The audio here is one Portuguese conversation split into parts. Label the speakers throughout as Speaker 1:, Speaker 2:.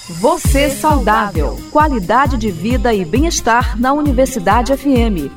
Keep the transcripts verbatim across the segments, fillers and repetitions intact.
Speaker 1: Você Saudável. Qualidade de vida e bem-estar na Universidade F M.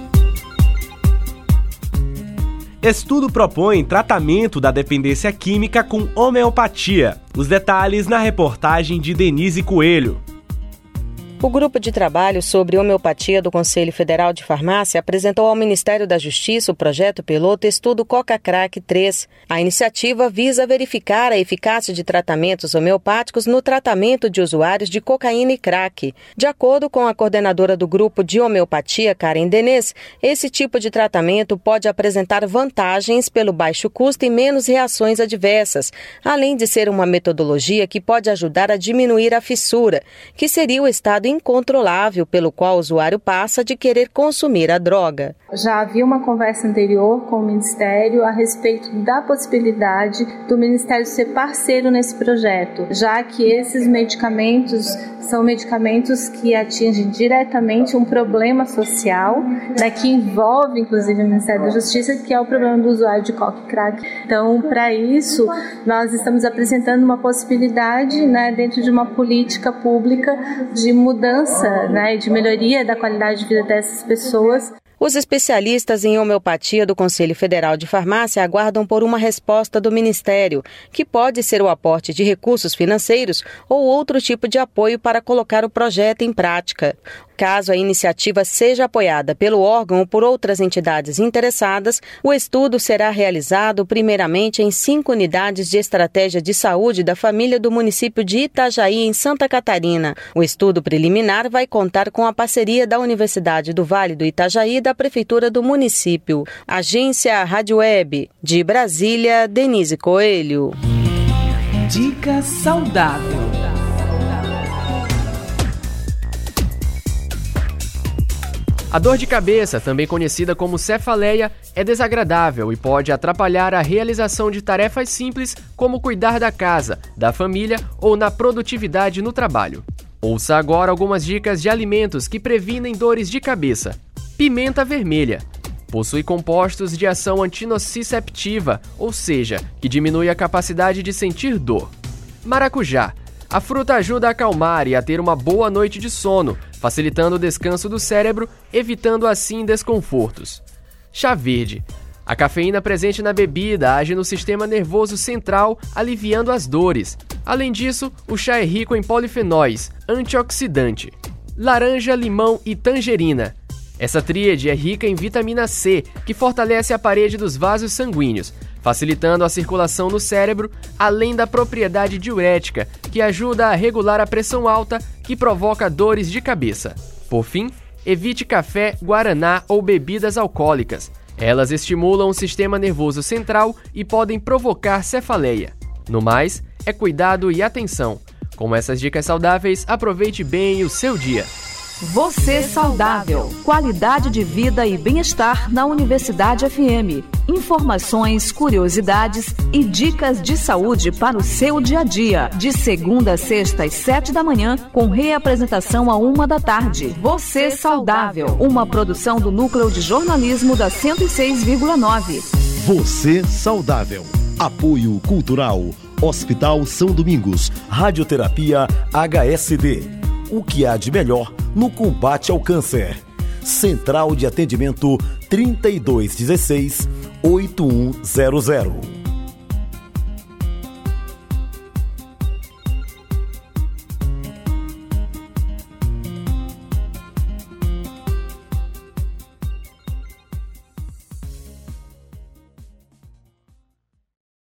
Speaker 2: Estudo propõe tratamento da dependência química com homeopatia. Os detalhes na reportagem de Denise Coelho.
Speaker 3: O grupo de trabalho sobre homeopatia do Conselho Federal de Farmácia apresentou ao Ministério da Justiça o projeto piloto Estudo Coca-Crack três. A iniciativa visa verificar a eficácia de tratamentos homeopáticos no tratamento de usuários de cocaína e crack. De acordo com a coordenadora do grupo de homeopatia, Karen Denez, esse tipo de tratamento pode apresentar vantagens pelo baixo custo e menos reações adversas, além de ser uma metodologia que pode ajudar a diminuir a fissura, que seria o estado incontrolável pelo qual o usuário passa de querer consumir a droga.
Speaker 4: Já havia uma conversa anterior com o Ministério a respeito da possibilidade do Ministério ser parceiro nesse projeto, já que esses medicamentos são medicamentos que atingem diretamente um problema social, né, que envolve inclusive o Ministério da Justiça, que é o problema do usuário de coca e crack. Então, para isso, nós estamos apresentando uma possibilidade, né, dentro de uma política pública de mudança mudança, né, de melhoria da qualidade de vida dessas pessoas.
Speaker 3: Os especialistas em homeopatia do Conselho Federal de Farmácia aguardam por uma resposta do Ministério, que pode ser o aporte de recursos financeiros ou outro tipo de apoio para colocar o projeto em prática. Caso a iniciativa seja apoiada pelo órgão ou por outras entidades interessadas, o estudo será realizado primeiramente em cinco unidades de estratégia de saúde da família do município de Itajaí, em Santa Catarina. O estudo preliminar vai contar com a parceria da Universidade do Vale do Itajaí e da Prefeitura do município. Agência Rádio Web. De Brasília, Denise Coelho.
Speaker 1: Dica saudável.
Speaker 5: A dor de cabeça, também conhecida como cefaleia, é desagradável e pode atrapalhar a realização de tarefas simples como cuidar da casa, da família ou na produtividade no trabalho. Ouça agora algumas dicas de alimentos que previnem dores de cabeça. Pimenta vermelha. Possui compostos de ação antinociceptiva, ou seja, que diminui a capacidade de sentir dor. Maracujá. A fruta ajuda a acalmar e a ter uma boa noite de sono, facilitando o descanso do cérebro, evitando assim desconfortos. Chá verde. A cafeína presente na bebida age no sistema nervoso central, aliviando as dores. Além disso, o chá é rico em polifenóis, antioxidante. Laranja, limão e tangerina. Essa tríade é rica em vitamina C, que fortalece a parede dos vasos sanguíneos, facilitando a circulação no cérebro, além da propriedade diurética, que ajuda a regular a pressão alta, que provoca dores de cabeça. Por fim, evite café, guaraná ou bebidas alcoólicas. Elas estimulam o sistema nervoso central e podem provocar cefaleia. No mais, é cuidado e atenção. Com essas dicas saudáveis, aproveite bem o seu dia.
Speaker 1: Você Saudável. Qualidade de vida e bem-estar na Universidade F M. Informações, curiosidades e dicas de saúde para o seu dia a dia. De segunda a sexta às sete da manhã, com reapresentação à uma da tarde. Você Saudável. Uma produção do Núcleo de Jornalismo da cento e seis vírgula nove.
Speaker 6: Você Saudável. Apoio Cultural. Hospital São Domingos. Radioterapia H S D. O que há de melhor no combate ao câncer. Central de Atendimento trinta e dois dezesseis, oitenta e um zero zero.